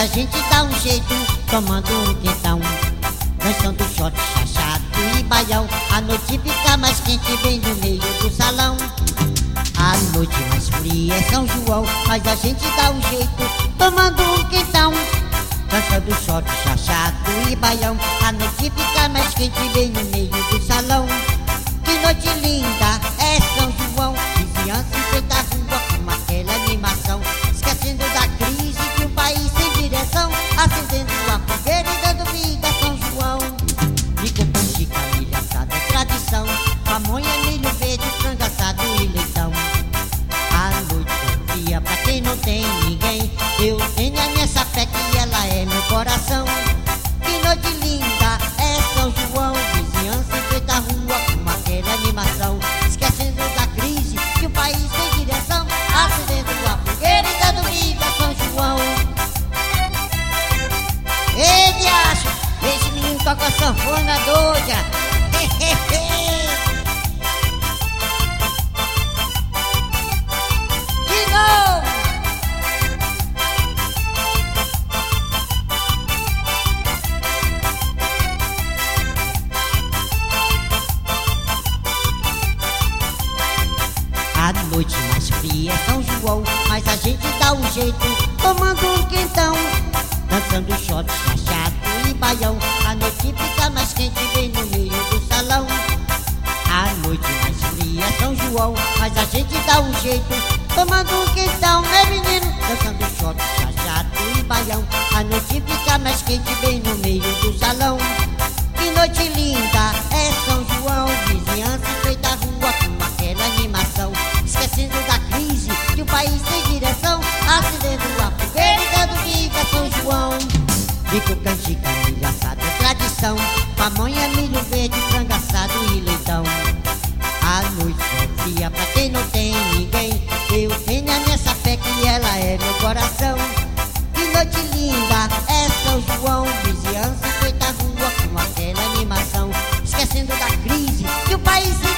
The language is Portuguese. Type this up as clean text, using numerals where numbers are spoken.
a gente dá um jeito, tomando um quentão, dançando shot, chachado e baião. A noite fica mais quente, bem no meio do salão. A noite mais fria é São João, mas a gente dá um jeito, tomando um quentão, dançando shot, chachado e baião. A noite fica mais quente, bem no meio do salão. Que noite linda é São João, vizinhança enfeita a rua com aquela animação, esquecendo da crise de um país sem direção, acendendo a fogueira e dando vida a São João. E com canjica, milho assado é tradição, pamonha, milho verde, frango assado e leitão. A noite é fria pra quem não tem ninguém, eu tenho a minha sapé que ela é meu coração. Que noite linda é São João, vizinhança enfeita a rua com aquela animação, esquecendo da crise que o país tem direção, acendendo a fogueira e dando vida a São João. Ei, diacho, esse menino toca sanfona doida. De novo. A noite mais fria é São João, mas a gente dá um jeito, tomando um quentão, dançando shot, chachado e baião. A noite fica mais quente, bem no meio do salão. A noite mais fria é São João, mas a gente dá um jeito, tomando um quentão, né menino? Dançando shot, chachado e baião. A noite fica mais quente, bem no meio do salão. Que noite linda é São João, vizinhança enfeita a rua com aquela animação, esquecendo da crise que o país tem direção, acendendo a fogueira e dando vida a São João. Bico, canjica, milho assado é tradição, pamonha, milho verde, frango assado e leitão. A noite é fria pra quem não tem ninguém, eu tenho a minha sapé que ela é meu coração. Que noite linda é São João, vizinhança enfeita a rua com aquela animação, esquecendo da crise que o país